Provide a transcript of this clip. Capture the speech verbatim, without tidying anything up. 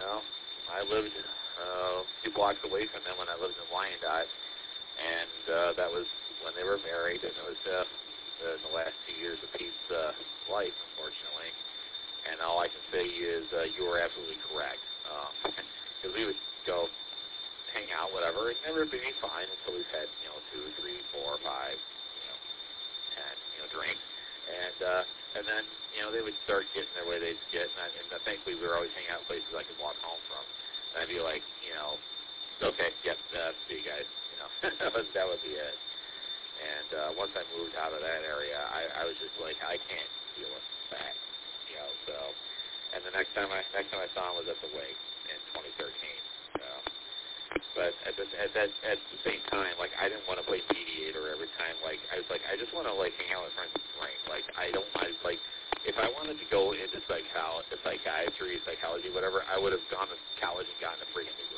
Well, I lived uh, a few blocks away from them when I lived in Wyandotte, and uh, that was when they were married, and it was uh, the, the last two years of Pete's uh, life, unfortunately. And all I can say is uh, you were absolutely correct. Because we would go hang out, whatever, and everything would be fine until we've had, you know, two, three, four, five, you know, ten, you know, drinks. And uh, and then, you know, they would start getting their way they'd get. And, I, and uh, thankfully, we were always hanging out in places I could walk home from. And I'd be like, you know, okay, yep, uh, see you guys. You know, that would that would be it. And uh, once I moved out of that area, I, I was just like, I can't deal with that. You know, so. And the next time I next time I saw him was at the wake in twenty thirteen. So. But at the at that at the same time, like I didn't want to play mediator every time. Like I was like I just want to like hang out with friends and drink. Like I don't want like if I wanted to go into psychology, psychiatry, psychology, whatever, I would have gone to college and gotten a freaking degree.